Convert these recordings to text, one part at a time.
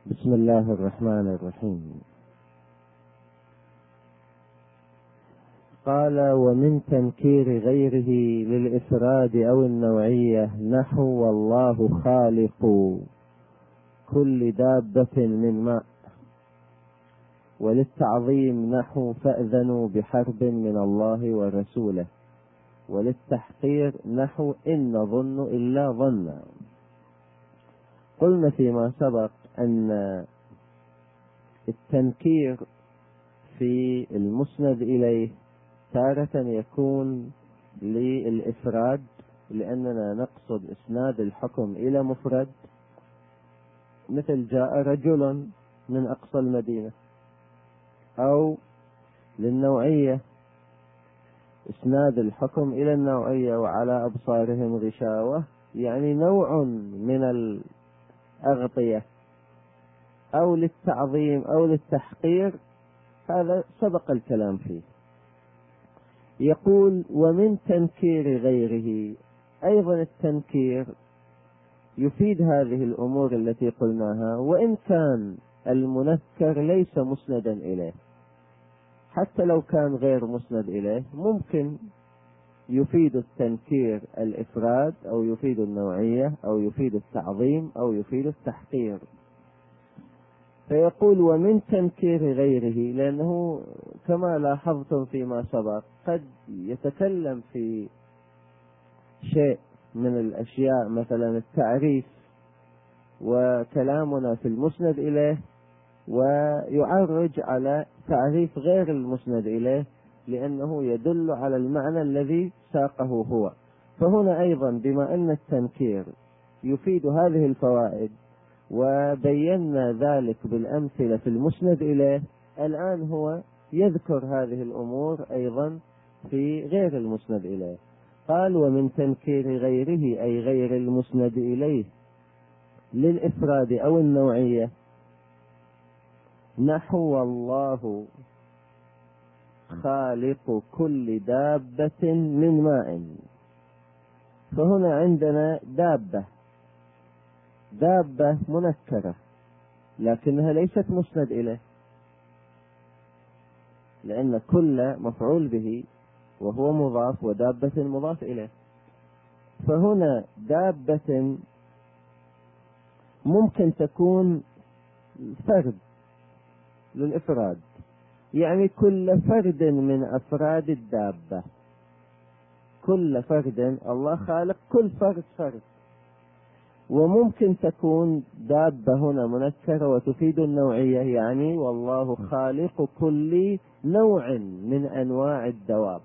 بسم الله الرحمن الرحيم. قال: ومن تنكير غيره للإفراد أو النوعية نحو والله خالق كل دابة من ماء، وللتعظيم نحو فأذنوا بحرب من الله ورسوله، وللتحقير نحو إن نظن إلا ظنا. قلنا فيما سبق أن التنكير في المسند إليه تارة يكون للإفراد لأننا نقصد إسناد الحكم إلى مفرد، مثل جاء رجل من أقصى المدينة، أو للنوعية إسناد الحكم إلى النوعية وعلى أبصارهم غشاوة، يعني نوع من الأغطية، أو للتعظيم أو للتحقير، هذا سبق الكلام فيه. يقول: ومن تنكير غيره، أيضا التنكير يفيد هذه الأمور التي قلناها، وإن كان المنكر ليس مسندا إليه، حتى لو كان غير مسند إليه ممكن يفيد التنكير الإفراد، أو يفيد النوعية، أو يفيد التعظيم، أو يفيد التحقير. فيقول: ومن تنكير غيره، لأنه كما لاحظتم فيما سبق قد يتكلم في شيء من الأشياء مثلا التعريف، وكلامنا في المسند إليه، ويعرج على تعريف غير المسند إليه لأنه يدل على المعنى الذي ساقه هو. فهنا أيضا بما أن التنكير يفيد هذه الفوائد وبينا ذلك بالأمثلة في المسند إليه، الآن هو يذكر هذه الأمور أيضا في غير المسند إليه. قال: ومن تنكير غيره أي غير المسند إليه للإفراد أو النوعية نحو والله خالق كل دابة من ماء. فهنا عندنا دابة منكرة لكنها ليست مسند إليه، لأن كل مفعول به وهو مضاف، ودابة مضاف إليه. فهنا دابة ممكن تكون فرد للإفراد، يعني كل فرد من أفراد الدابة، كل فرد الله خالق كل فرد. وممكن تكون دابة هنا منكرة وتفيد النوعية، يعني والله خالق كل نوع من أنواع الدواب.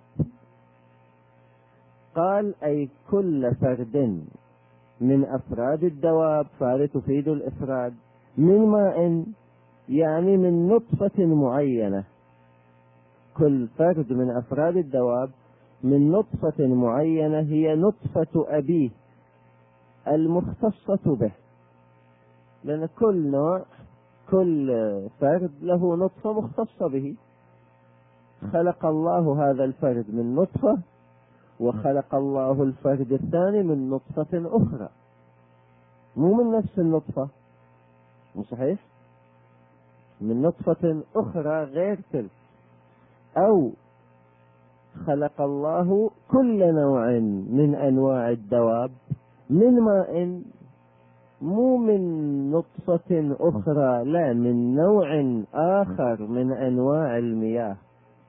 قال: أي كل فرد من أفراد الدواب، فتفيد الإفراد. من ماء يعني من نطفة معينة، كل فرد من أفراد الدواب من نطفة معينة هي نطفة أبيه المختصة به، لأن كل نوع كل فرد له نطفة مختصة به. خلق الله هذا الفرد من نطفة، وخلق الله الفرد الثاني من نطفة أخرى، مو من نفس النطفة، مو صحيح؟ من نطفة أخرى غير تلك. أو خلق الله كل نوع من أنواع الدواب من ماء، مو من نطفة أخرى، لا، من نوع آخر من أنواع المياه.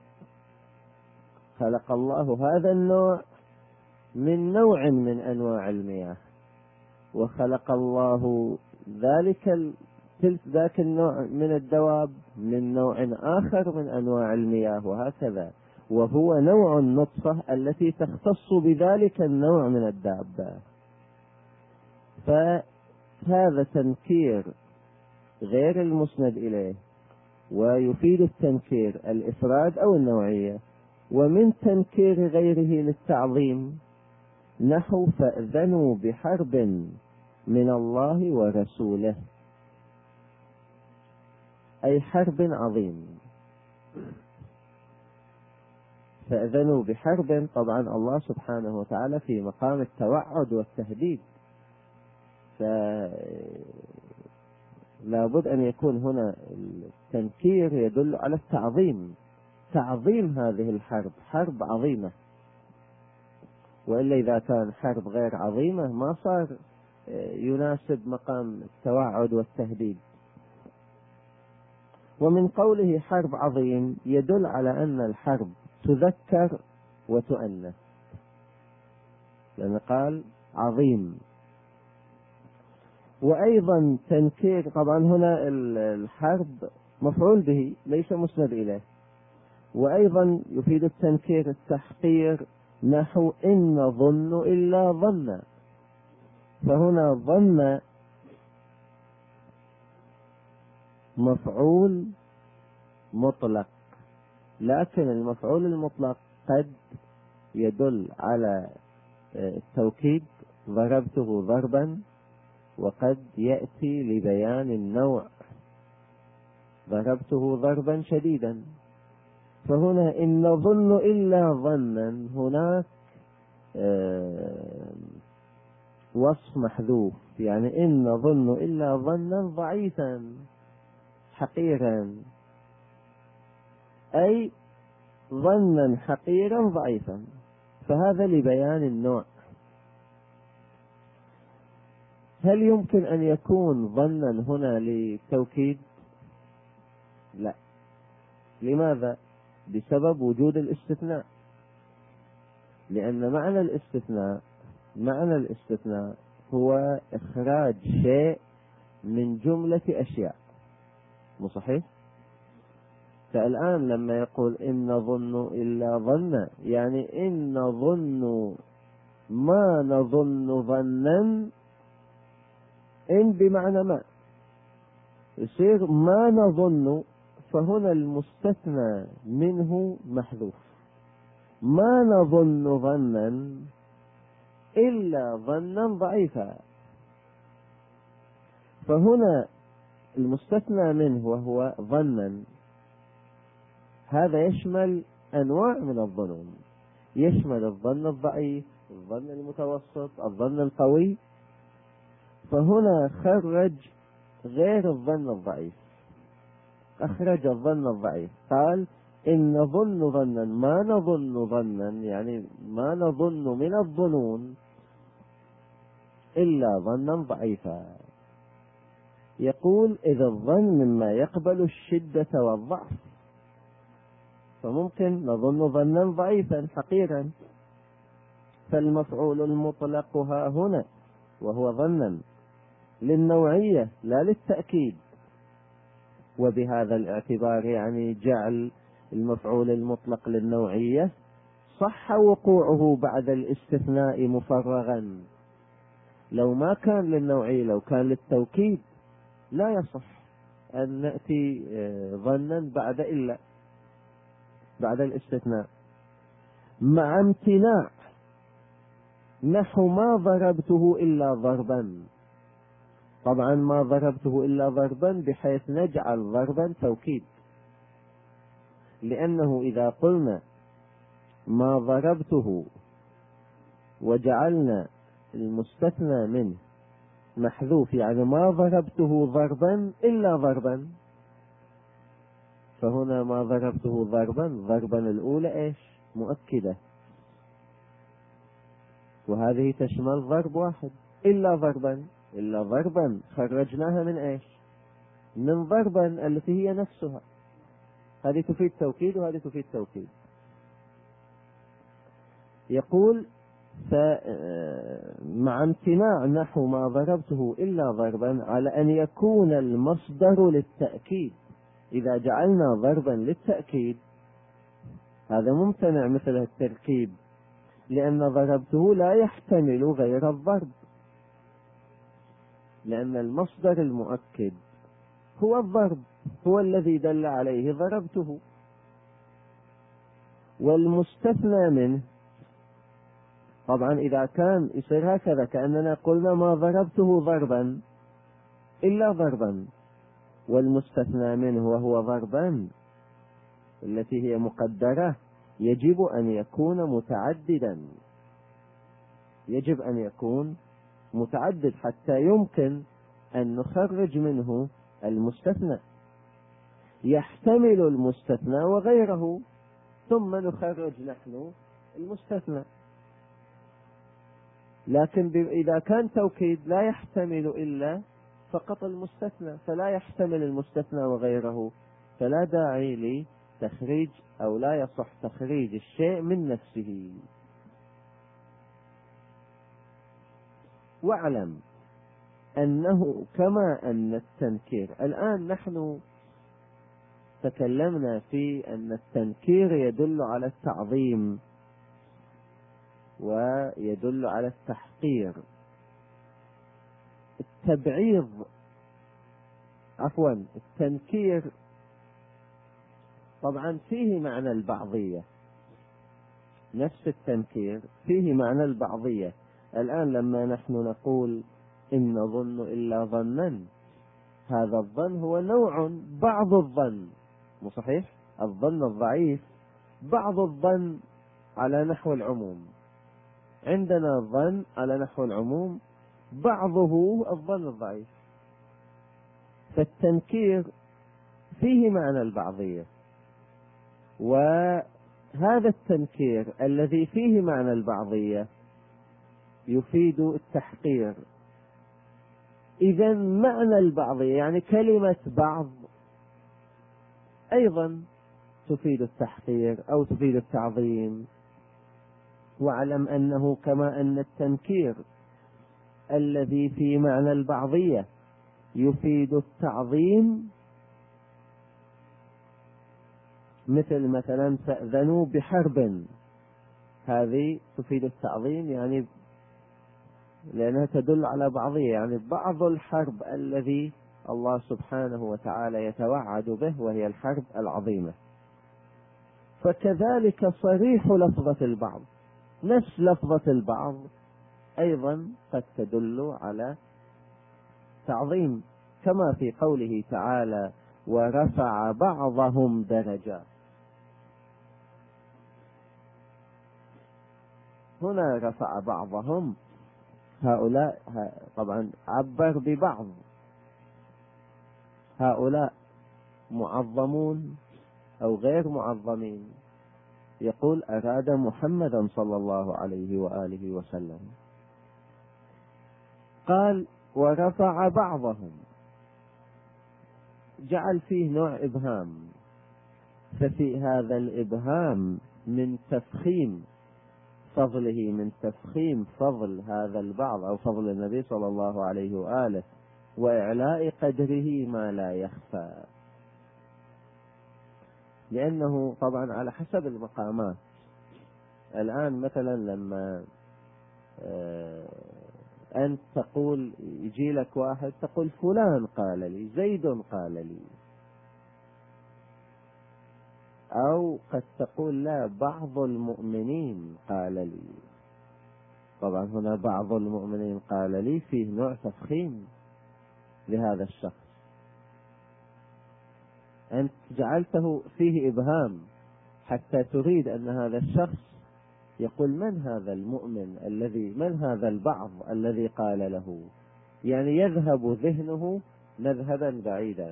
خلق الله هذا النوع من نوع من أنواع المياه، وخلق الله ذاك النوع من الدواب من نوع آخر من أنواع المياه، وهكذا، وهو نوع النطفة التي تختص بذلك النوع من الدابة. فهذا تنكير غير المسند إليه، ويفيد التنكير الإفراد أو النوعية. ومن تنكير غيره للتعظيم نحو فأذنوا بحرب من الله ورسوله، أي حرب عظيم. فأذنوا بحرب، طبعا الله سبحانه وتعالى في مقام التوعد والتهديد، فلا لابد أن يكون هنا التنكير يدل على التعظيم، تعظيم هذه الحرب، حرب عظيمة، وإلا إذا كان حرب غير عظيمة ما صار يناسب مقام التوعد والتهديد. ومن قوله حرب عظيم يدل على أن الحرب تذكر وتؤنث، لأن قال عظيم. وأيضا تنكير، طبعا هنا الحرب مفعول به ليس مسند إليه، وأيضا يفيد التنكير التحقير، نحو إن نظن إلا ظنا، فهنا ظن مفعول مطلق، لكن المفعول المطلق قد يدل على التوكيد، ضربته ضربا، وقد يأتي لبيان النوع، ضربته ضربا شديدا. فهنا إن نظن إلا ظنا، هناك وصف محذوف، يعني إن نظن إلا ظنا ضعيفا حقيرا، أي ظنا حقيرا ضعيفا، فهذا لبيان النوع. هل يمكن أن يكون ظنا هنا لتوكيد؟ لا. لماذا؟ بسبب وجود الاستثناء، لأن معنى الاستثناء هو إخراج شيء من جملة أشياء، مو صحيح؟ فالآن لما يقول إن نظن إلا ظنا، يعني إن نظن ما نظن ظنا، إن بمعنى ما، يصير ما نظن، فهنا المستثنى منه محذوف، ما نظن ظنا إلا ظنا ضعيفا، فهنا المستثنى منه وهو ظنا، هذا يشمل أنواع من الظنون، يشمل الظن الضعيف، الظن المتوسط، الظن القوي، فهنا خرج غير الظن الضعيف، أخرج الظن الضعيف، قال إن نظن ظنا ما نظن ظنا، يعني ما نظن من الظنون إلا ظنا ضعيفا. يقول إذا الظن مما يقبل الشدة والضعف، فممكن نظن ظنا ضعيفا حقيرا، فالمفعول المطلق ها هنا وهو ظنا للنوعية لا للتأكيد، وبهذا الاعتبار يعني جعل المفعول المطلق للنوعية صح وقوعه بعد الاستثناء مفرغا. لو ما كان للنوعية، لو كان للتوكيد، لا يصح أن نأتي ظنا بعد الاستثناء، مع امتناع، نحو ما ضربته إلا ضربا. طبعا ما ضربته إلا ضربا بحيث نجعل ضربا توكيد، لأنه إذا قلنا ما ضربته وجعلنا المستثنى منه محذوف، يعني ما ضربته ضربا إلا ضربا، فهنا ما ضربته ضربا الأولى إيش؟ مؤكدة، وهذه تشمل ضرب واحد، إلا ضربا خرجناها من إيش؟ من ضربا التي هي نفسها، هذه تفيد توكيد وهذه تفيد توكيد. يقول مع امتناع نحو ما ضربته إلا ضربا على أن يكون المصدر للتأكيد، إذا جعلنا ضربا للتأكيد هذا ممتنع مثل التركيب، لأن ضربته لا يحتمل غير الضرب، لأن المصدر المؤكد هو الضرب، هو الذي دل عليه ضربته، والمستثنى منه طبعا إذا كان يصير هكذا، كأننا قلنا ما ضربته ضربا إلا ضربا، والمستثنى منه وهو ضربا التي هي مقدرة يجب أن يكون متعددا، حتى يمكن أن نخرج منه المستثنى، يحتمل المستثنى وغيره، ثم نخرج نحن المستثنى. لكن إذا كان توكيد لا يحتمل إلا فقط المستثنى، فلا يحتمل المستثنى وغيره، فلا داعي لتخريج أو لا يصح تخريج الشيء من نفسه. واعلم أنه كما أن التنكير، الآن نحن تكلمنا في أن التنكير يدل على التعظيم ويدل على التحقير. التنكير طبعا فيه معنى البعضية، نفس التنكير فيه معنى البعضية. الآن لما نحن نقول إن نظن إلا ظنا، هذا الظن هو نوع بعض الظن، مو صحيح؟ الظن الضعيف بعض الظن على نحو العموم، عندنا الظن على نحو العموم بعضه الظن الضعيف. فالتنكير فيه معنى البعضية، وهذا التنكير الذي فيه معنى البعضية يفيد التحقير. إذا معنى البعضية يعني كلمة بعض أيضا تفيد التحقير أو تفيد التعظيم. واعلم أنه كما أن التنكير الذي في معنى البعضية يفيد التعظيم، مثلا فأذنوا بحرب، هذه تفيد التعظيم يعني لأنها تدل على بعضية، يعني بعض الحرب الذي الله سبحانه وتعالى يتوعد به، وهي الحرب العظيمة. فكذلك صريح لفظة البعض، نفس لفظة البعض أيضا قد تدل على تعظيم، كما في قوله تعالى ورفع بعضهم درجات. هنا رفع بعضهم، هؤلاء طبعا عبر ببعض، هؤلاء معظمون أو غير معظمين، يقول أراد محمدا صلى الله عليه وآله وسلم. قال ورفع بعضهم، جعل فيه نوع إبهام، ففي هذا الإبهام من تفخيم فضله، من تفخيم فضل هذا البعض أو فضل النبي صلى الله عليه وآله، وإعلاء قدره ما لا يخفى. لأنه طبعا على حسب المقامات. الآن مثلا لما أنت تقول، يجي لك واحد تقول فلان قال لي، زيد قال لي، أو قد تقول لا بعض المؤمنين قال لي. طبعا هنا بعض المؤمنين قال لي فيه نوع تفخيم لهذا الشخص، أنت جعلته فيه إبهام حتى تريد أن هذا الشخص يقول من هذا المؤمن الذي، من هذا البعض الذي قال له، يعني يذهب ذهنه مذهبا بعيدا.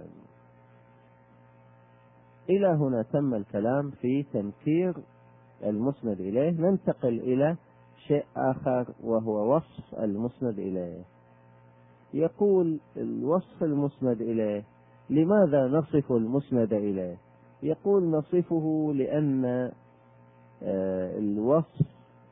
إلى هنا تم الكلام في تنكير المسند إليه. ننتقل إلى شيء آخر وهو وصف المسند إليه. يقول الوصف المسند إليه، لماذا نصف المسند إليه؟ يقول نصفه لأن الوصف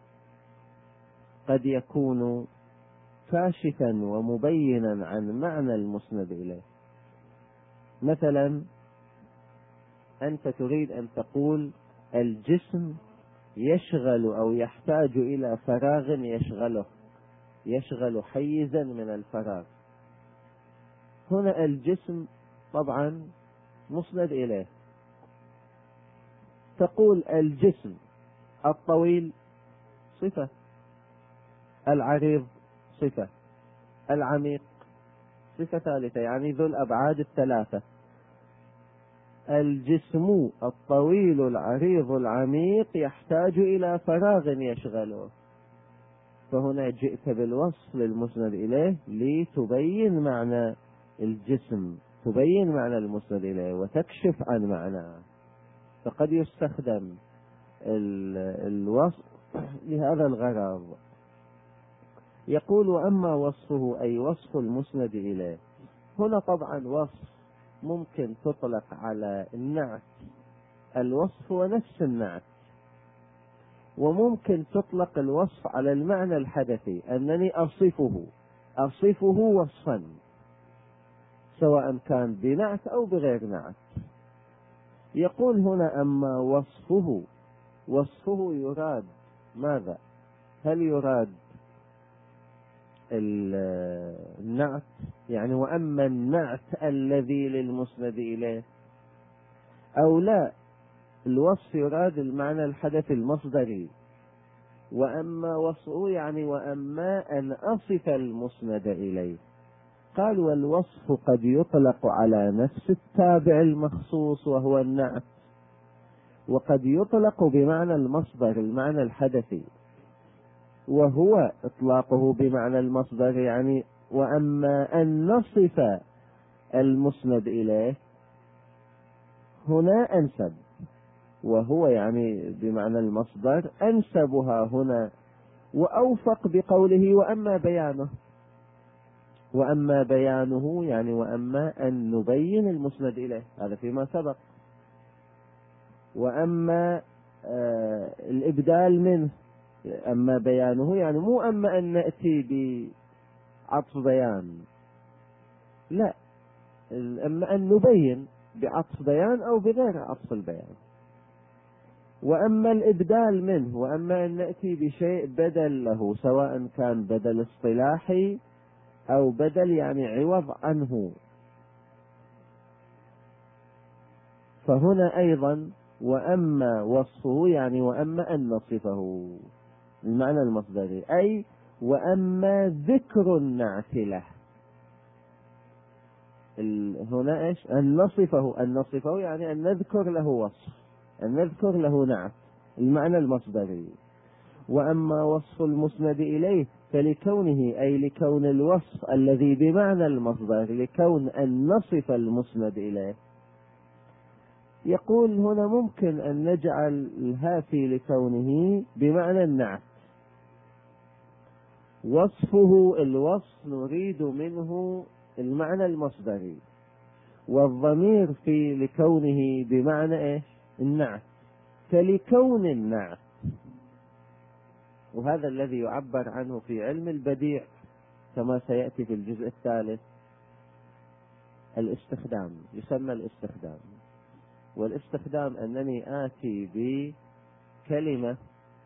قد يكون كاشفا ومبينا عن معنى المسند إليه. مثلا أنت تريد أن تقول الجسم يشغل أو يحتاج إلى فراغ يشغله، يشغل حيزا من الفراغ. هنا الجسم طبعا مسند إليه، تقول الجسم الطويل صفة، العريض صفة، العميق صفة ثالثة، يعني ذو الأبعاد الثلاثة. الجسم الطويل العريض العميق يحتاج إلى فراغ يشغله. فهنا جئت بالوصف للمسند إليه لتبين معنى الجسم تبين معنى المسند إليه وتكشف عن معناه، فقد يستخدم الوصف لهذا الغرض. يقول: وأما وصفه أي وصف المسند إليه. هنا طبعا وصف ممكن تطلق على النعت، الوصف هو نفس النعت، وممكن تطلق الوصف على المعنى الحدثي، أنني أصفه وصفا، سواء كان بنعت أو بغير نعت. يقول هنا: أما وصفه يراد ماذا؟ هل يراد النعت، يعني وأما النعت الذي للمسند إليه، أو لا، الوصف يراد المعنى الحدث المصدري. وأما وصفه يعني وأما أن أصف المسند إليه. قال: والوصف قد يطلق على نفس التابع المخصوص وهو النعت، وقد يطلق بمعنى المصدر المعنى الحدثي، وهو إطلاقه بمعنى المصدر يعني وأما أن نصف المسند إليه هنا أنسب، وهو يعني بمعنى المصدر أنسبها هنا وأوفق بقوله وأما بيانه يعني وأما أن نبين المسند إليه، هذا فيما سبق. وأما الإبدال منه، أما بيانه يعني مو أما أن نأتي بعطف بيان، لا، أما أن نبين بعطف بيان أو بغير عطف البيان. وأما الإبدال منه، وأما أن نأتي بشيء بدل له، سواء كان بدل اصطلاحي أو بدل يعني عوض عنه. فهنا أيضا وأما وصفه يعني وأما أن نصفه، المعنى المصدري، أي وأما ذكر النعت له. هنا إيش؟ أن نصفه يعني أن نذكر له وصف، أن نذكر له نعت، المعنى المصدري. وأما وصف المسند إليه فلكونه أي لكون الوصف الذي بمعنى المصدر، لكون أن نصف المسند إليه. يقول هنا ممكن أن نجعل الهافي لكونه بمعنى النعت، وصفه الوصف نريد منه المعنى المصدري، والضمير في لكونه بمعنى إيش؟ النعت. فلكون النعت، وهذا الذي يعبر عنه في علم البديع كما سيأتي في الجزء الثالث، الاستخدام، يسمى الاستخدام. والاستخدام أنني آتي بكلمة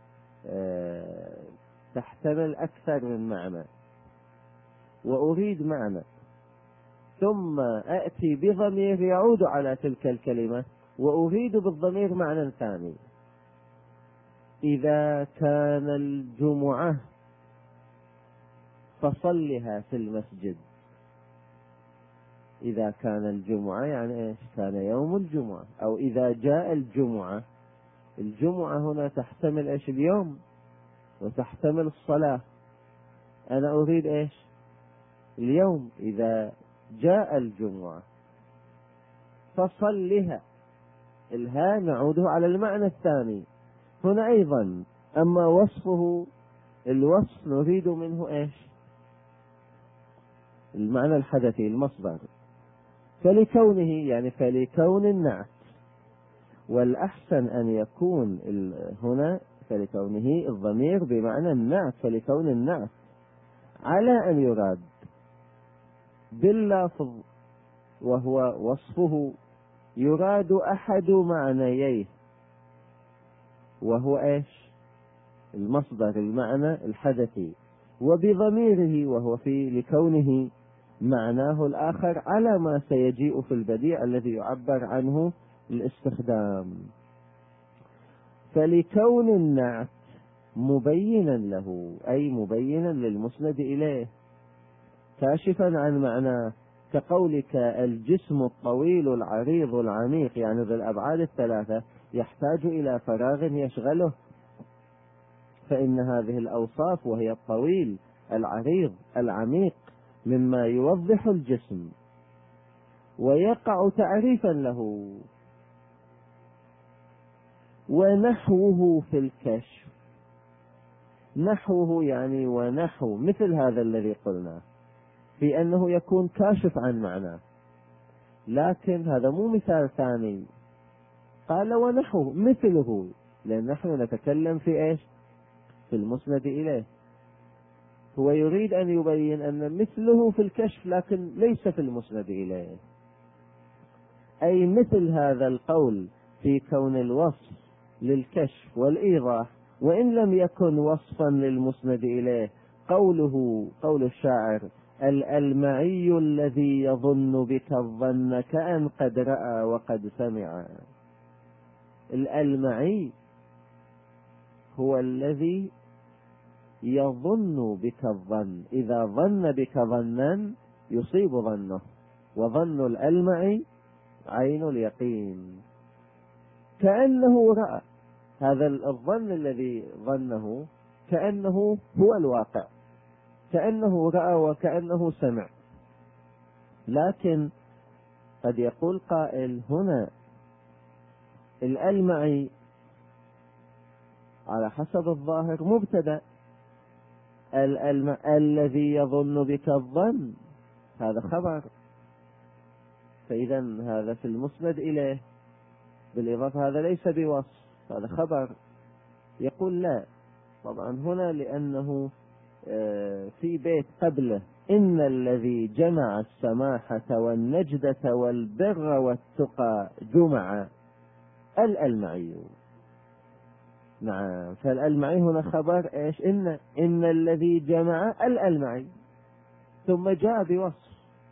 تحتمل أكثر من معنى وأريد معنى، ثم أتي بضمير يعود على تلك الكلمة وأريد بالضمير معنى ثاني. إذا كان الجمعة فصلها في المسجد. إذا كان الجمعة يعني إيش؟ كان يوم الجمعة. أو إذا جاء الجمعة هنا تحتمل إيش؟ اليوم، وتحتمل الصلاة. أنا أريد إيش؟ اليوم. إذا جاء الجمعة فصلها، الها نعوده على المعنى الثاني. هنا أيضا أما وصفه، الوصف نريد منه إيش؟ المعنى الحدثي المصدر. فلكونه يعني فلكون النعت، والأحسن أن يكون هنا فلكونه الضمير بمعنى النعت، فلكون النعت على أن يراد باللفظ وهو وصفه يراد أحد معنييه، وهو إيش؟ المصدر المعنى الحدثي، وبضميره وهو في لكونه معناه الآخر على ما سيجيء في البديع الذي يعبر عنه الاستخدام. فلكون النعت مبينا له أي مبينا للمسند إليه كاشفا عن معناه، كقولك الجسم الطويل العريض العميق، يعني ذي الأبعاد الثلاثة يحتاج إلى فراغ يشغله. فإن هذه الأوصاف وهي الطويل العريض العميق مما يوضح الجسم، ويقع تعريفا له. ونحوه في الكشف، نحوه يعني ونحو مثل هذا الذي قلنا في أنه يكون كاشف عن معناه، لكن هذا مو مثال ثاني. قال ونحوه مثله، لأن نحن نتكلم في إيش؟ في المسند إليه. هو يريد أن يبين أن مثله في الكشف لكن ليس في المسند إليه، أي مثل هذا القول في كون الوصف للكشف والإيضاح وإن لم يكن وصفا للمسند إليه. قول الشاعر: الألمعي الذي يظن بك الظن كأن قد رأى وقد سمع. الألمعي هو الذي يظن بك الظن، إذا ظن بك ظنا يصيب ظنه، وظن الألمعي عين اليقين. كأنه رأى، هذا الظن الذي ظنه كأنه هو الواقع، كأنه رأى وكأنه سمع. لكن قد يقول قائل هنا الألمعي على حسب الظاهر مبتدأ، الذي يظن بك الظن هذا خبر، فإذا هذا في المسند إليه بالإضافة، هذا ليس بوصف، هذا خبر. يقول لا، طبعا هنا لأنه في بيت قبله: إن الذي جمع السماحة والنجدة والبر والتقى جمع الألمعي. نعم، فالألمعي هنا خبر إيش؟ إن الذي جمع الألمعي، ثم جاء بوصف،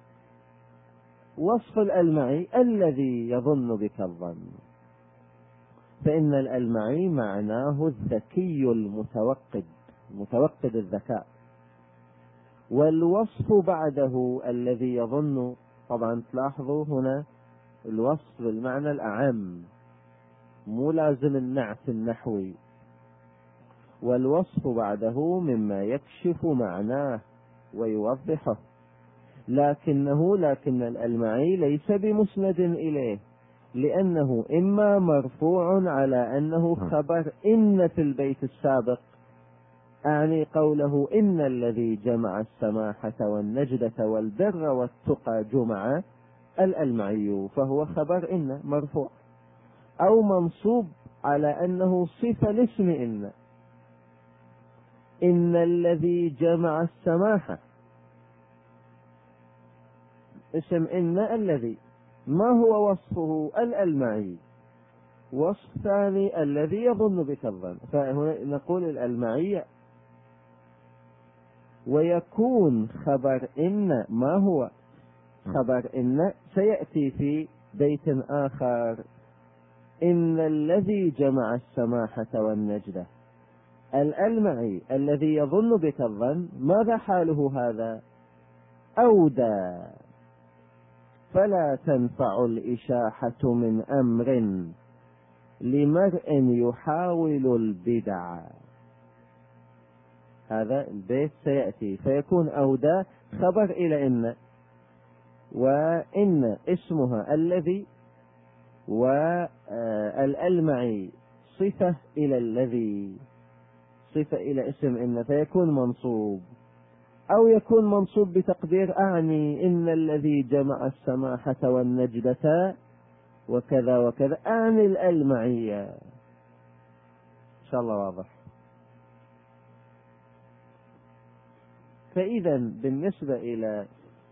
وصف الألمعي الذي يظن بك الظن، فإن الألمعي معناه الذكي المتوقد، متوقد الذكاء. والوصف بعده الذي يظن، طبعا تلاحظوا هنا الوصف بالمعنى الأعم، مو لازم النعت النحوي. والوصف بعده مما يكشف معناه ويوضحه، لكن الألمعي ليس بمسند إليه، لأنه إما مرفوع على أنه خبر إن في البيت السابق، أعني قوله إن الذي جمع السماحة والنجدة والبر والتقى جمع الألمعي، فهو خبر إن مرفوع، أو منصوب على أنه صفة لاسم إن الذي جمع السماحة، اسم إن الذي، ما هو وصفه؟ الألمعي. وصف ثاني الذي يظن بك الظن، فهنا نقول الألمعي. ويكون خبر إن، ما هو خبر إن؟ سيأتي في بيت آخر: إن الذي جمع السماحة والنجدة. الألمعي الذي يظن بك الظن، ماذا حاله هذا؟ أودى، فلا تنفع الإشاحة من أمر لمرء يحاول البدع. هذا البيت سيأتي، فيكون أودى خبر إلى إن، وإن اسمها الذي، والألمعي صفة إلى الذي، صفة إلى اسم إن، فيكون منصوب، أو يكون منصوب بتقدير أعني إن الذي جمع السماحة والنجدة وكذا وكذا، أعني الألمعية. إن شاء الله واضح. فإذا بالنسبة إلى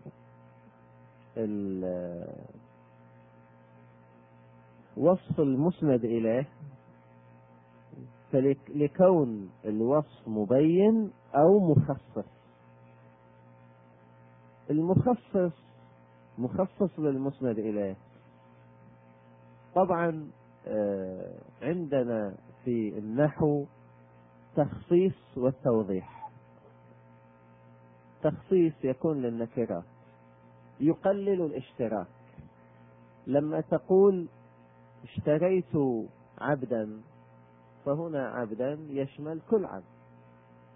وصف المسند إليه، فلكون الوصف مبين أو مخصص. المخصص مخصص للمسند إليه. طبعا عندنا في النحو تخصيص والتوضيح. تخصيص يكون للنكرات، يقلل الاشتراك. لما تقول اشتريت عبدا، فهنا عبدا يشمل كل عبد.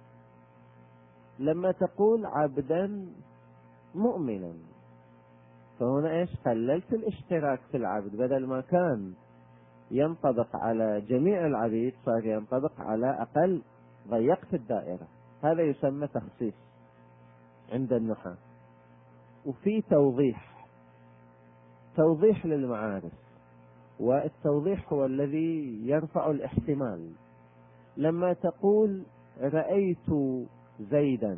لما تقول عبدا مؤمنا، فهنا ايش؟ قللت الاشتراك في العبد، بدل ما كان ينطبق على جميع العبيد صار ينطبق على أقل، ضيقت الدائرة. هذا يسمى تخصيص عند النحاة. وفي توضيح للمعارف، والتوضيح هو الذي يرفع الاحتمال. لما تقول رأيت زيدا،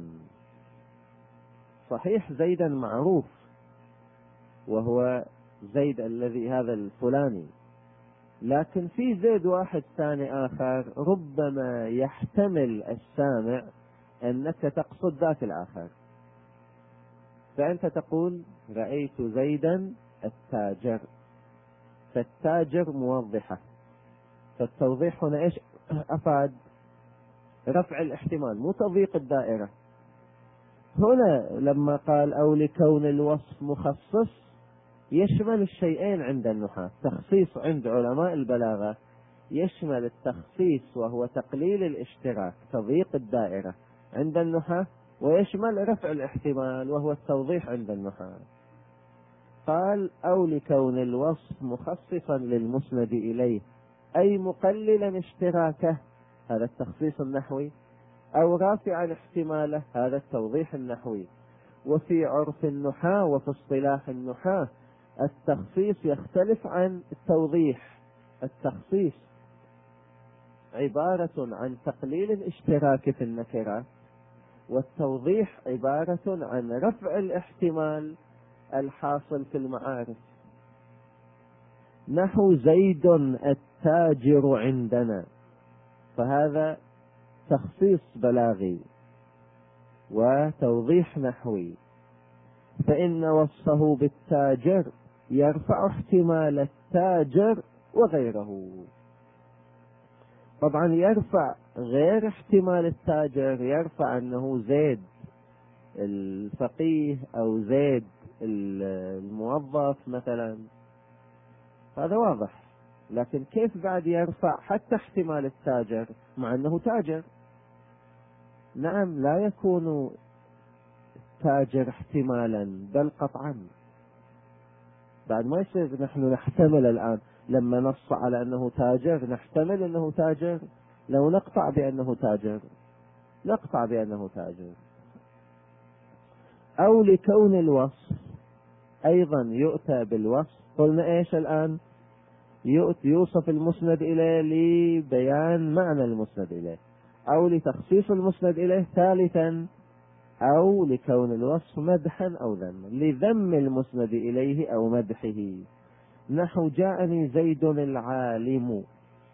صحيح زيدا معروف وهو زيد الذي هذا الفلاني، لكن في زيد واحد ثاني آخر ربما يحتمل السامع أنك تقصد ذاك الآخر، فأنت تقول رأيت زيدا التاجر، فالتاجر موضحة، فالتوضيح هنا إيش أفاد؟ رفع الاحتمال، مو تضييق الدائرة. هنا لما قال أو لكون الوصف مخصص يشمل الشيئين عند النحاة. تخصيص عند علماء البلاغة يشمل التخصيص وهو تقليل الاشتراك، تضييق الدائرة عند النحاة، ويشمل رفع الاحتمال وهو التوضيح عند النحاة. قال أو لكون الوصف مخصصا للمسند إليه أي مقللا اشتراكه، هذا التخصيص النحوي، أو رافعا احتماله، هذا التوضيح النحوي. وفي عرف النحاة وفي اصطلاح النحاة التخصيص يختلف عن التوضيح. التخصيص عبارة عن تقليل الاشتراك في النكرات، والتوضيح عبارة عن رفع الاحتمال الحاصل في المعارف. نحو زيد التاجر عندنا، فهذا تخصيص بلاغي وتوضيح نحوي، فإن وصفه بالتاجر يرفع احتمال التاجر وغيره. طبعا يرفع غير احتمال التاجر، يرفع أنه زيد الفقيه أو زيد الموظف مثلا، هذا واضح. لكن كيف بعد يرفع حتى احتمال التاجر مع أنه تاجر؟ نعم، لا يكون تاجر احتمالا بل قطعا. بعد ما يصير نحن نحتمل الآن لما نص على أنه تاجر، نحتمل أنه تاجر، لو نقطع بأنه تاجر نقطع بأنه تاجر. أو لكون الوصف أيضا يؤتى بالوصف، قلنا إيش الآن؟ يوصف المسند إليه لبيان معنى المسند إليه، أو لتخصيص المسند إليه. ثالثا أو لكون الوصف مدحا أو ذما، لذم المسند إليه أو مدحه. نحو جاءني زيد العالم،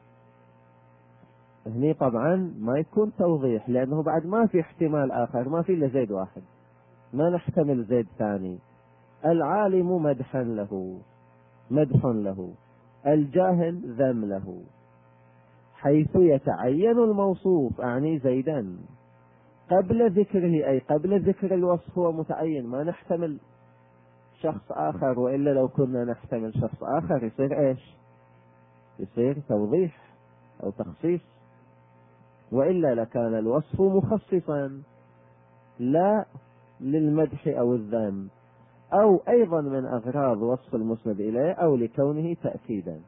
هني طبعا ما يكون توضيح، لأنه بعد ما في احتمال آخر، ما في إلا زيد واحد، ما نحتمل زيد ثاني. العالم مدحا له، مدح له. الجاهل ذم له، حيث يتعين الموصوف أعني زيدا قبل ذكره، أي قبل ذكر الوصف هو متعين، ما نحتمل شخص آخر، وإلا لو كنا نحتمل شخص آخر يصير إيش؟ يصير توضيح أو تخصيص، وإلا لكان الوصف مخصصا لا للمدح أو الذم، أو أيضا من أغراض وصف المسند إليه، أو لكونه تأكيدا.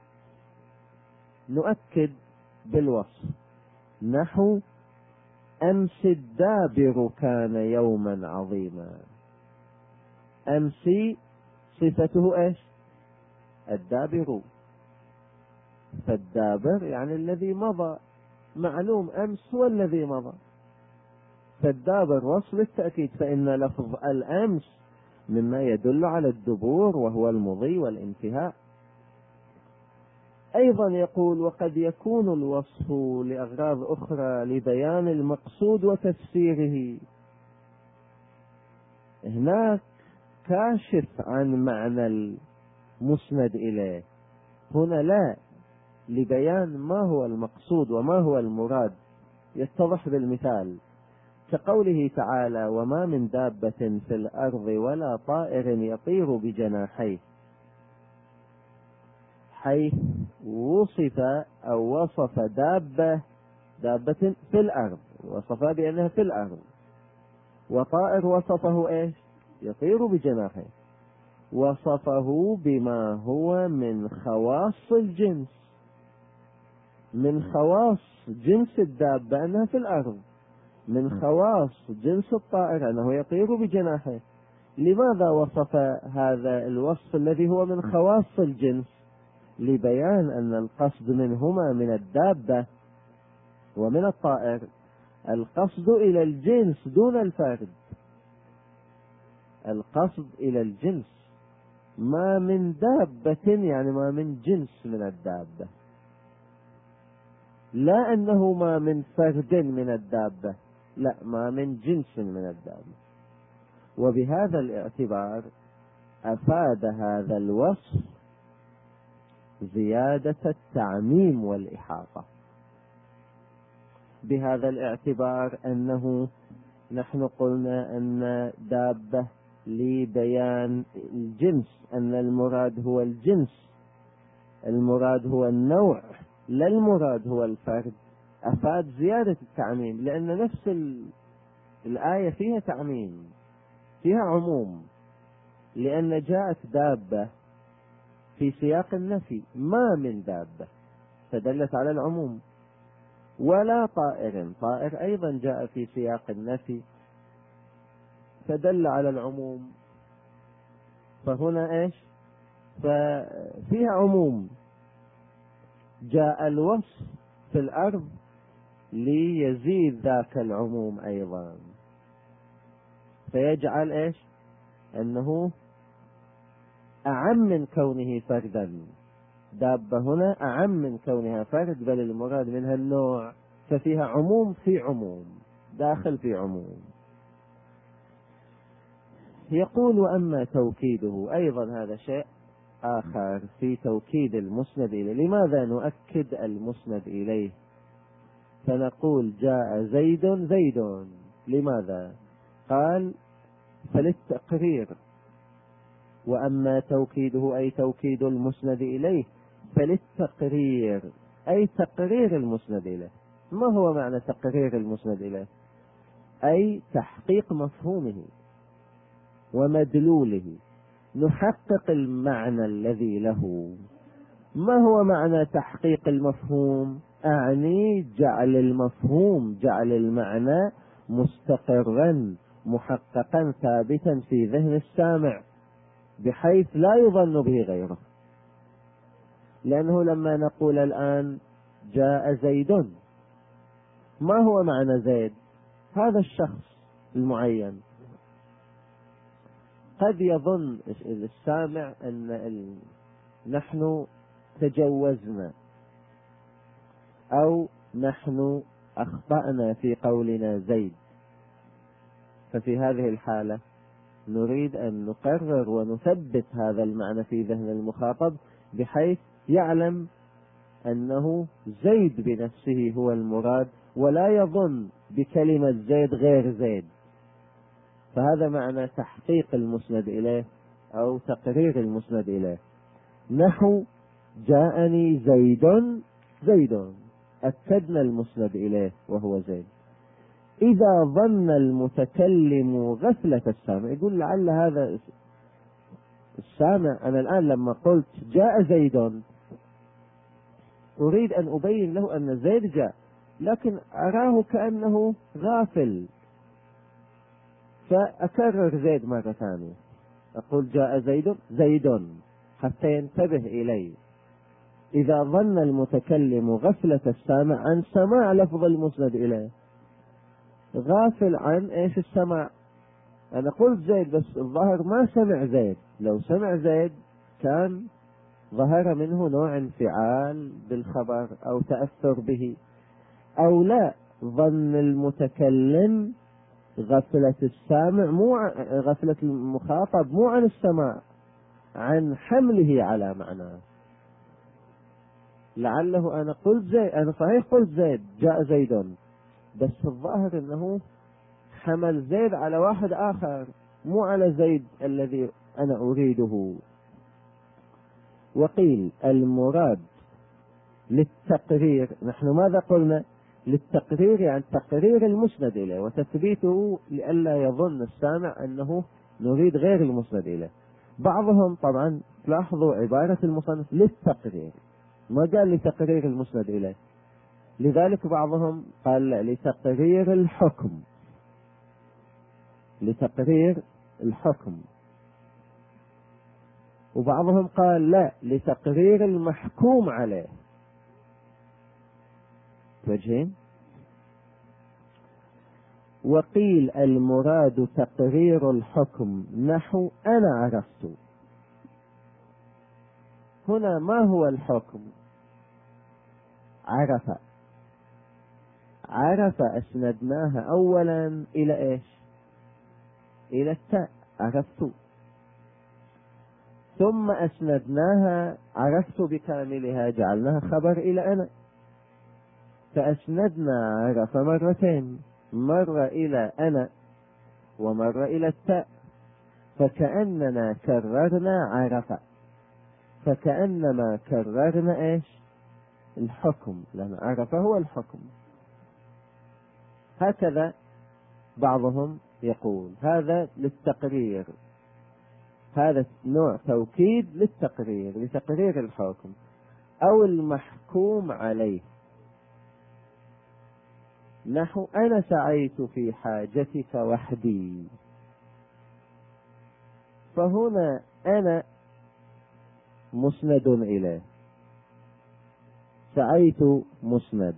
نؤكد بالوصف، نحو أمس الدابر كان يوما عظيما. أمسي صفته إيش؟ الدابر، فالدابر يعني الذي مضى، معلوم أمس هو الذي مضى، فالدابر وصف التأكيد، فإن لفظ الأمس مما يدل على الدبور وهو المضي والانتهاء. أيضا يقول وقد يكون الوصف لأغراض أخرى لبيان المقصود وتفسيره. هناك كاشف عن معنى المسند إليه، هنا لا، لبيان ما هو المقصود وما هو المراد، يتضح بالمثال، كقوله تعالى وما من دابة في الأرض ولا طائر يطير بجناحيه، حيث وصف أو وصف دابة في الأرض، وصفها بأنها في الأرض، وطائر وصفه إيش؟ يطير بجناحيه. وصفه بما هو من خواص الجنس، من خواص جنس الدابة أنها في الأرض، من خواص جنس الطائر أنه يطير بجناحه. لماذا وصف هذا الوصف الذي هو من خواص الجنس؟ لبيان أن القصد منهما من الدابة ومن الطائر القصد إلى الجنس دون الفرد، القصد إلى الجنس، ما من دابة يعني ما من جنس من الدابة، لا أنه ما من فرد من الدابة، لا، ما من جنس من الدابة. وبهذا الاعتبار أفاد هذا الوصف زيادة التعميم والإحاطة. بهذا الاعتبار أنه نحن قلنا أن دابة لبيان الجنس، أن المراد هو الجنس، المراد هو النوع، لا المراد هو الفرد، أفاد زيادة التعميم، لأن نفس الآية فيها تعميم، فيها عموم، لأن جاءت دابة في سياق النفي، ما من دابة، فدلت على العموم. ولا طائر، طائر أيضا جاء في سياق النفي فدل على العموم. فهنا إيش؟ ففيها عموم. جاء الوصف في الأرض ليزيد ذاك العموم أيضا، فيجعل إيش؟ أنه أعم من كونه فردا. دابة هنا أعم من كونها فرد، بل المراد منها النوع، ففيها عموم في عموم، داخل في عموم. يقول: وأما توكيده، أيضا هذا شيء آخر في توكيد المسند إليه. لماذا نؤكد المسند إليه فنقول جاء زيد زيد؟ لماذا؟ قال: فللتقرير. وأما توكيده أي توكيد المسند إليه فللتقرير، أي تقرير المسند إليه. ما هو معنى تقرير المسند إليه؟ أي تحقيق مفهومه ومدلوله، نحقق المعنى الذي له. ما هو معنى تحقيق المفهوم؟ أعني جعل المفهوم، جعل المعنى مستقرا محققا ثابتا في ذهن السامع بحيث لا يظن به غيره. لأنه لما نقول الآن جاء زيد، ما هو معنى زيد؟ هذا الشخص المعين. قد يظن السامع أن نحن تجوزنا أو نحن أخطأنا في قولنا زيد، ففي هذه الحالة نريد أن نقرر ونثبت هذا المعنى في ذهن المخاطب بحيث يعلم أنه زيد بنفسه هو المراد، ولا يظن بكلمة زيد غير زيد. فهذا معنى تحقيق المسند إليه أو تقرير المسند إليه. نحو جاءني زيد زيد، أكدنا المسند إليه وهو زيد. إذا ظن المتكلم غفلة السامع، يقول لعل هذا السامع، أنا الآن لما قلت جاء زيد أريد أن أبين له أن زيد جاء، لكن أراه كأنه غافل، فأكرر زيد مرة ثانية، أقول جاء زيد زيد حتى ينتبه إلي. إذا ظن المتكلم غفلة السامع عن سماع لفظ المسند إليه، غافل عن إيش؟ السماع. أنا قلت زيد بس الظاهر ما سمع زيد، لو سمع زيد كان ظهر منه نوع انفعال بالخبر أو تأثر به، أو لا، ظن المتكلم غفلة السامع غفلة المخاطب مو عن السماع، عن حمله على معناه. لعله أنا قلت زيد، أنا صحيح قلت زيد جاء زيد، بس الظاهر أنه حمل زيد على واحد آخر، مو على زيد الذي أنا أريده. وقيل المراد للتقرير، نحن ماذا قلنا؟ للتقرير يعني تقرير المسند إليه وتثبيته لئلا يظن السامع أنه نريد غير المسند إليه. بعضهم طبعا لاحظوا عبارة المصنف للتقرير، ما قال لتقرير المسند إليه، لذلك بعضهم قال لتقرير الحكم، لتقرير الحكم، وبعضهم قال لا لتقرير المحكوم عليه. وجهين. وقيل المراد تقرير الحكم نحو أنا عرفت. هنا ما هو الحكم؟ عرف أسندناها أولا إلى إيش؟ إلى التاء، عرفت، ثم أسندناها عرفت بكاملها، جعلناها خبر إلى أنا، فأسندنا عرف مرتين، مرة إلى أنا ومرة إلى التاء، فكأننا كررنا عرف، فكأنما كررنا إيش؟ الحكم، لأن عرف هو الحكم. هكذا بعضهم يقول هذا للتقرير، هذا نوع توكيد للتقرير، لتقرير الحكم أو المحكوم عليه، نحو أنا سعيت في حاجتك وحدي. فهنا أنا مسند إليه، سعيت مسند.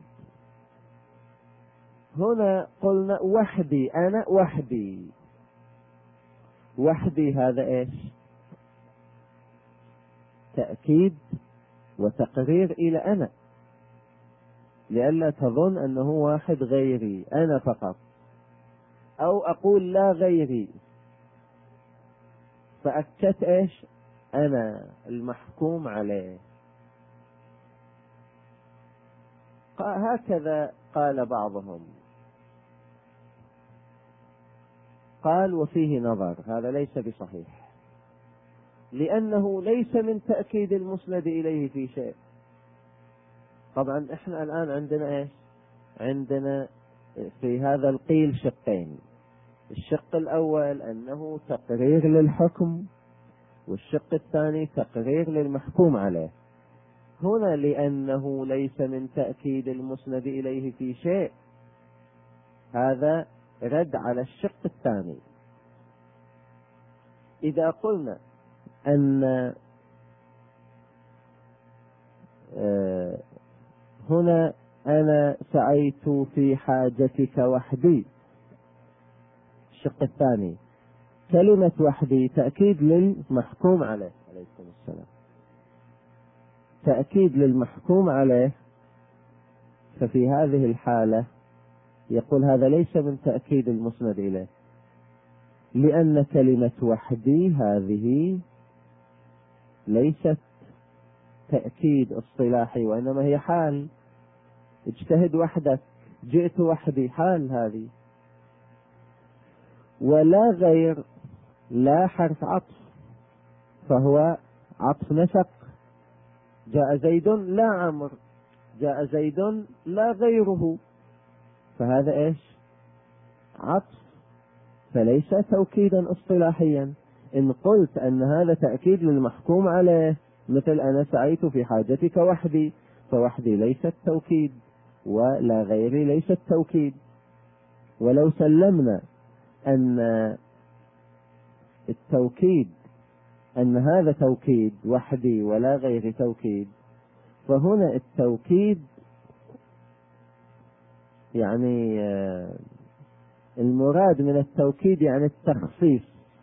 هنا قلنا وحدي، أنا وحدي، وحدي هذا إيش؟ تأكيد وتقرير إلى أنا، لئلا تظن أنه واحد غيري، أنا فقط، أو أقول لا غيري، فأكدت إيش؟ أنا المحكوم عليه. هكذا قال بعضهم. قال وفيه نظر، هذا ليس بصحيح، لأنه ليس من تأكيد المسند إليه في شيء. طبعا احنا الآن عندنا ايش؟ عندنا في هذا القيل شقين، الشق الأول أنه تقرير للحكم، والشق الثاني تقرير للمحكوم عليه. هنا لأنه ليس من تأكيد المسند إليه في شيء، هذا رد على الشق الثاني. إذا قلنا أن هنا أنا سعيت في حاجتك وحدي، الشق الثاني كلمة وحدي تأكيد للمحكوم عليه، عليكم السلام، تأكيد للمحكوم عليه، ففي هذه الحالة يقول هذا ليس من تأكيد المسند إليه، لأن كلمة وحدي هذه ليست تأكيد اصطلاحي، وإنما هي حال، اجتهد وحدك، جئت وحدي، حال هذه. ولا غير لا حرف عطف، فهو عطف نسق، جاء زيد لا عمر، جاء زيد لا غيره، فهذا ايش؟ عطف، فليس توكيدا اصطلاحيا. ان قلت ان هذا تأكيد للمحكوم عليه، مثل انا سعيت في حاجتك وحدي، فوحدي ليست توكيد، ولا غيري ليست توكيد. ولو سلمنا ان التوكيد ان هذا توكيد، وحدي ولا غيري توكيد، فهنا التوكيد يعني المراد من التوكيد يعني التخصيص.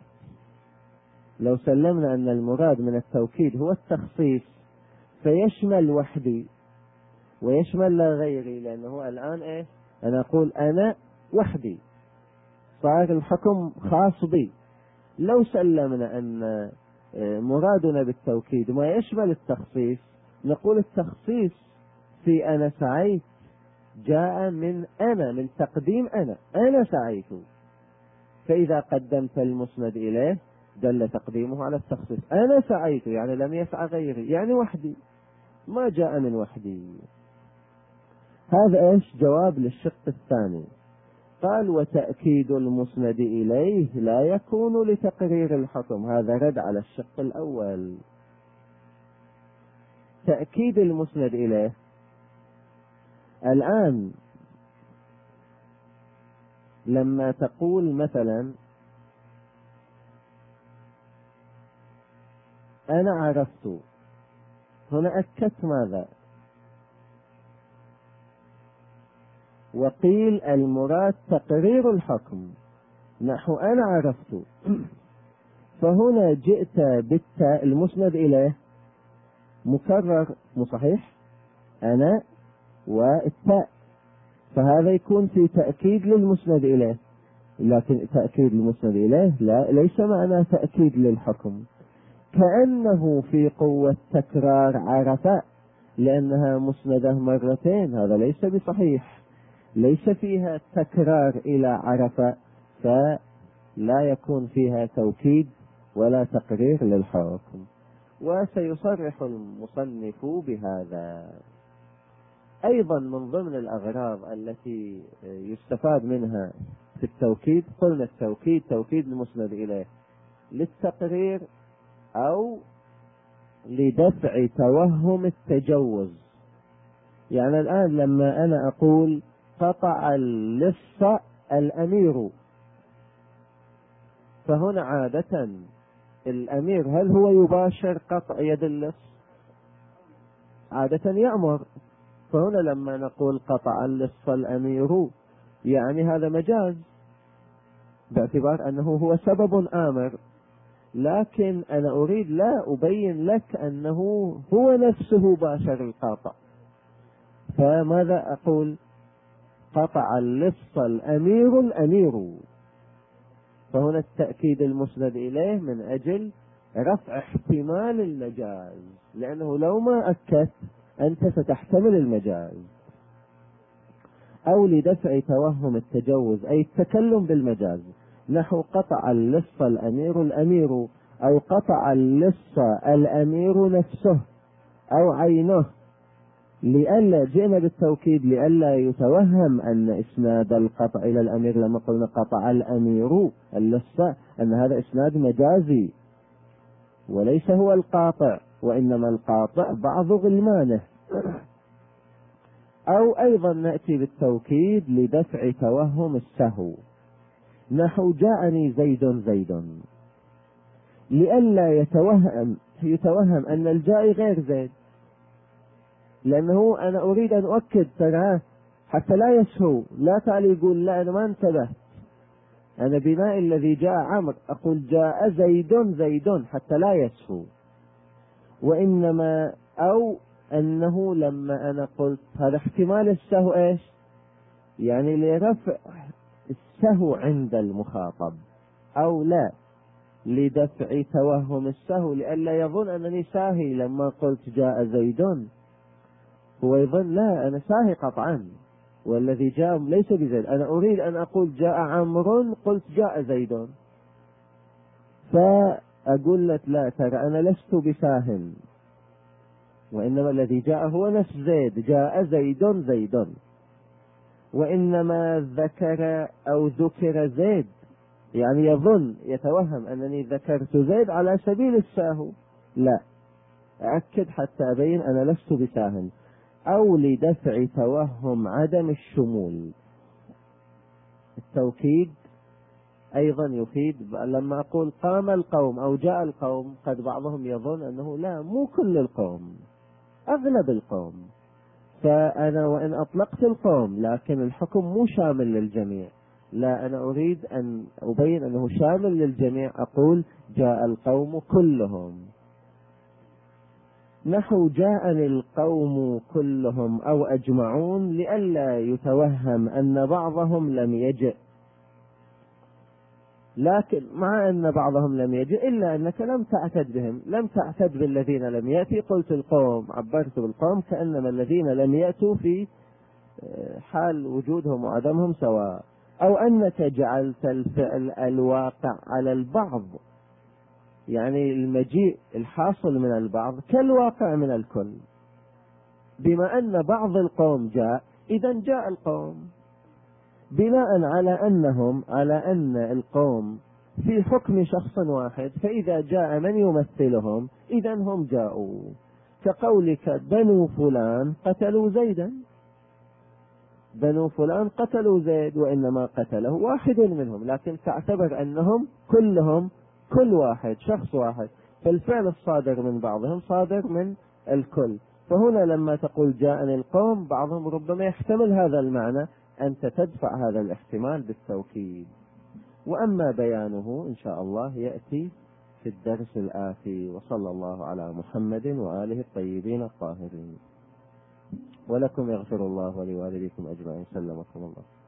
لو سلمنا أن المراد من التوكيد هو التخصيص، فيشمل وحدي ويشمل لا غيري، لأنه الآن إيه؟ أنا أقول أنا وحدي، صار الحكم خاص بي. لو سلمنا أن مرادنا بالتوكيد ما يشمل التخصيص، نقول التخصيص في أنا سعيت جاء من أنا، من تقديم أنا سعيت، فإذا قدمت المسند إليه دل تقديمه على التخصيص. أنا سعيت يعني لم يسعى غيري، يعني وحدي، ما جاء من وحدي. هذا إيش؟ جواب للشق الثاني. قال وتأكيد المسند إليه لا يكون لتقرير الحكم. هذا رد على الشق الأول. تأكيد المسند إليه الآن لما تقول مثلا أنا عرفت، هنا أكدت ماذا؟ وقيل المراد تقرير الحكم، نحو أنا عرفت، فهنا جئت بالتاء المسند إليه مكرر صحيح، أنا والتاء، فهذا يكون في تأكيد للمسند إليه. لكن تأكيد المسند إليه لا، ليس معنى تأكيد للحكم، كأنه في قوة تكرار عرف لأنها مسندة مرتين، هذا ليس بصحيح، ليس فيها تكرار إلى عرف، فلا يكون فيها توكيد ولا تقرير للحكم. وسيصرح المصنف بهذا. أيضا من ضمن الأغراض التي يستفاد منها في التوكيد، قلنا التوكيد توكيد المسند إليه للتقرير أو لدفع توهم التجوز. يعني الآن لما أنا أقول قطع اللص الأمير، فهنا عادة الأمير هل هو يباشر قطع يد اللص؟ عادة يأمر. فهنا لما نقول قطع اللص الأمير يعني هذا مجاز باعتبار أنه هو سبب آمر، لكن أنا أريد لا أبين لك أنه هو نفسه باشر القطع، فماذا أقول؟ قطع اللص الأمير. فهنا التأكيد المسند إليه من أجل رفع احتمال المجاز، لأنه لو ما أكدت أنت ستحتمل المجاز. أو لدفع توهم التجوز أي التكلم بالمجاز، نحو قطع اللص الأمير، أو قطع اللص الأمير نفسه أو عينه، لئلا جئنا بالتوكيد لئلا يتوهم أن إسناد القطع إلى الأمير لما قلنا قطع الأمير اللص أن هذا إسناد مجازي، وليس هو القاطع، وإنما القاطع بعض غلمانه. أو أيضا نأتي بالتوكيد لدفع توهم السهو، نحو جاءني زيد، لئلا يتوهم أن الجائي غير زيد، لأنه أنا أريد أن أؤكد ترى حتى لا يسهو، لا تعالي يقول لا أنا ما انتبهت، أنا بناء الذي جاء عمرو أقول جاء زيد حتى لا يسهو. وإنما أو أنه لما أنا قلت هذا احتمال السهو إيش؟ يعني لرفع السهو عند المخاطب، أو لا لدفع توهم السهو لئلا يظن أنني ساهي لما قلت جاء زيد، هو يظن لا أنا ساهي قطعا والذي جاء ليس بزيد، أنا أريد أن أقول جاء عمرو قلت جاء زيد، فأقول لك لا ترى أنا لست بساهم، وإنما الذي جاء هو نفس زيد، جاء زيد، وإنما ذكر أو ذكر زيد يعني يظن يتوهم أنني ذكرت زيد على سبيل الساهو، لا أأكد حتى أبين أنا لست بساهم. أو لدفع توهم عدم الشمول، التوكيد أيضا يفيد. لما أقول قام القوم أو جاء القوم قد بعضهم يظن أنه لا مو كل القوم، أغلب القوم، فأنا وإن أطلقت القوم لكن الحكم مو شامل للجميع، لا أنا أريد أن أبين أنه شامل للجميع، أقول جاء القوم كلهم، نحو جاءني القوم كلهم أو أجمعون، لئلا يتوهم أن بعضهم لم يجئ، لكن مع أن بعضهم لم يجئ إلا أنك لم تعتد بهم، لم تعتد بالذين لم يأتي، قلت القوم عبرت بالقوم كأنما الذين لم يأتوا في حال وجودهم وعدمهم سواء. أو أنك جعلت الفعل الواقع على البعض، يعني المجيء الحاصل من البعض كالواقع من الكل، بما أن بعض القوم جاء إذا جاء القوم، بناء على أن القوم في حكم شخص واحد، فإذا جاء من يمثلهم إذا هم جاءوا، كقولك بنو فلان قتلوا زيدا، بنو فلان قتلوا زيد وإنما قتله واحد منهم، لكن تعتبر أنهم كلهم كل واحد شخص واحد، فالفعل الصادر من بعضهم صادر من الكل. فهنا لما تقول جاءني القوم، بعضهم ربما يحتمل هذا المعنى، أنت تدفع هذا الاحتمال بالتوكيد. وأما بيانه إن شاء الله يأتي في الدرس الآتي. وصلى الله على محمد وآله الطيبين الطاهرين. ولكم يغفر الله ولوالديكم أجمعين. سلمكم الله.